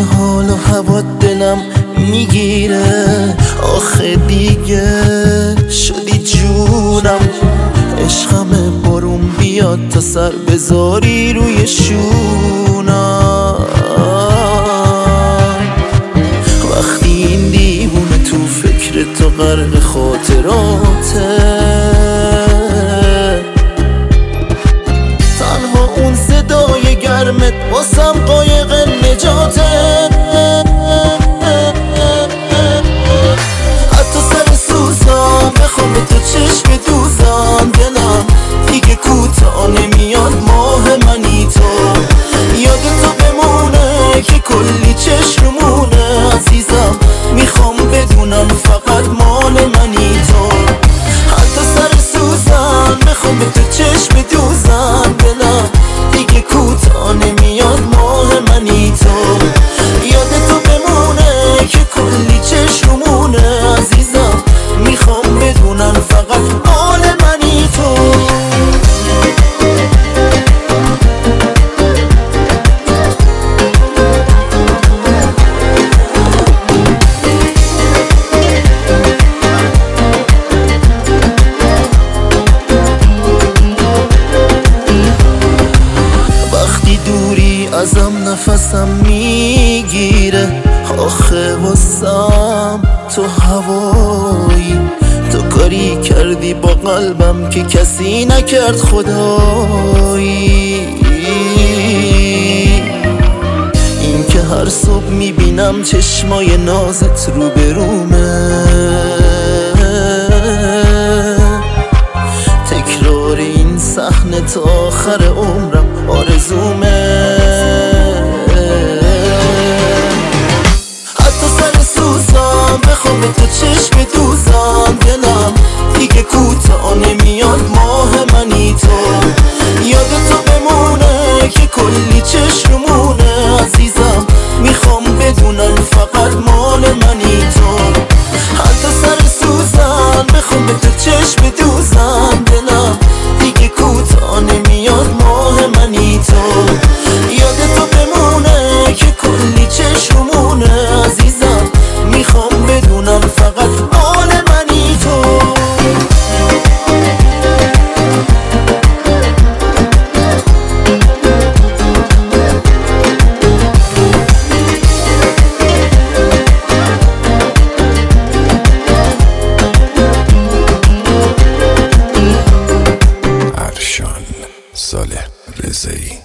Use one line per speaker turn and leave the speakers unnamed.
حال و هوا دلم میگیره. آخه دیگه شدی جونم، عشقم بارون بیاد تا سر بذاری روی شونم. وقتی این دیوونه تو فکر تو غرق خاطراته، تنها اون صدای گرمت واسم قایق نجاته. حتی سر سوزم بخوام به تو چشم دوزم، دلم دیگه کوتاه نمیاد ماه منی تو. یاد تو بمونه که کلی چشمونه عزیزم، میخوام بدونم فقط مال منی تو. حتی سر سوزم بخوام به تو چشم دوزم، دلم دیگه کوتاه نمیاد ماه منی تو. یاد تو بمونه که کلی چشمونه عزیزم، میخوام بدونم فقط مال منی تو. ازم نفسم میگیره، آخه واسم تو هوایی. تو کاری کردی با قلبم که کسی نکرد خدایی. این که هر صبح میبینم چشمای نازت رو برومه، تکرار این صحنه تا آخر عمرم آرزومه. حتی سر سوزم بخوام به تو چشم دوزم، دلم دیگه کوتاه نمیاد ماه منی تو. یاد تو بمونه که کلی چشمونه عزیزم، میخوام بدونم فقط مال منی تو. حتی سر سوزم بخوام به تو چشم دوزم، دلم دیگه کوتاه نمیاد ماه منی تو. یاد تو بمونه که کلی چشمونه عزیزم، میخوام بدونم فقط مال منی تو.
ارشان صالح رضایی.